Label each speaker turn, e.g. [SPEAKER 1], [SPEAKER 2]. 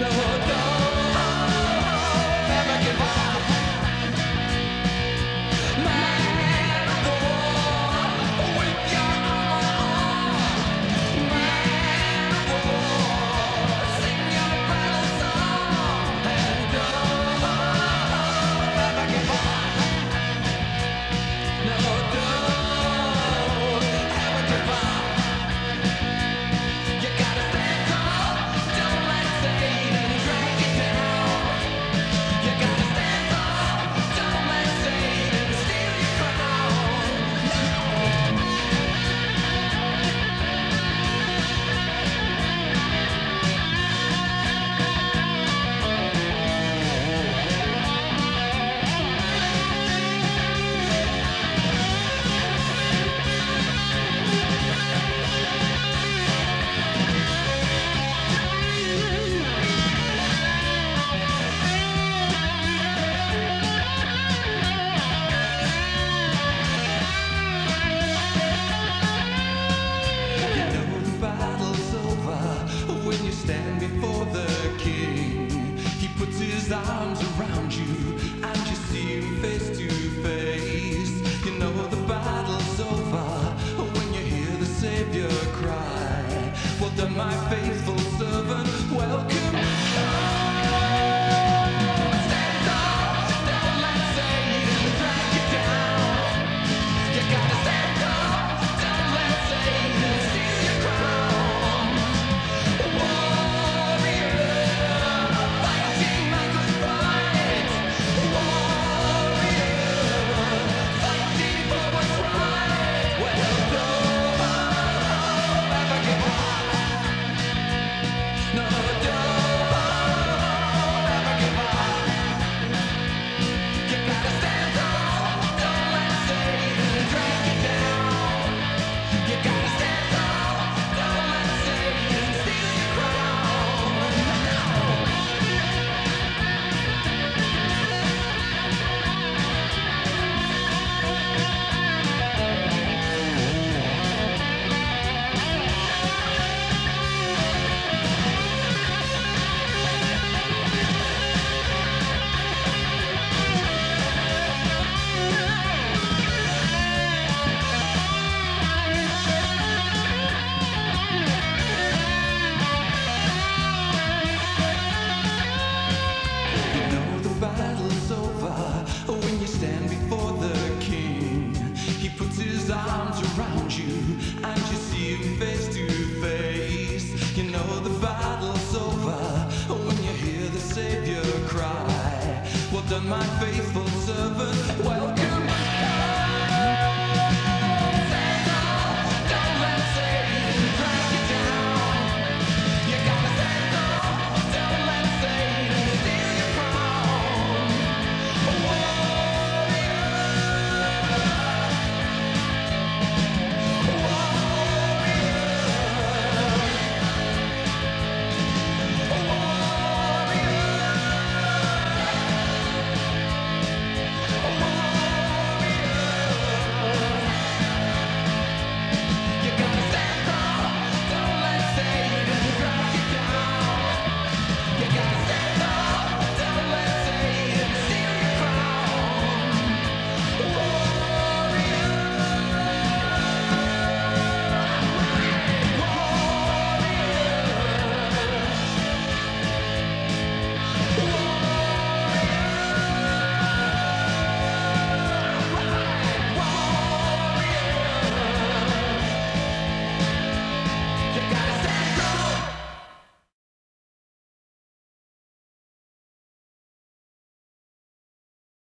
[SPEAKER 1] stand before the king. He puts his arms around you and you see him face to face. You know the battle's over when you hear the Savior cry, well done my faithful servant, welcome. Stand up, don't let Satan drag you down. You gotta stand up, don't let Satan steal your crown. Warrior, fighting my good fight. Warrior, fighting for what's right. Well, don't ever give up. No, don't ever give up. You gotta stand up, don't let Satan drag you down. You gotta stand up, don't let Satan steal your crown. You know the battle's over when you stand before the king. He puts his arms around you and you see him face to face. You know the battle's over when you hear the Savior cry, well done my faithful servant, well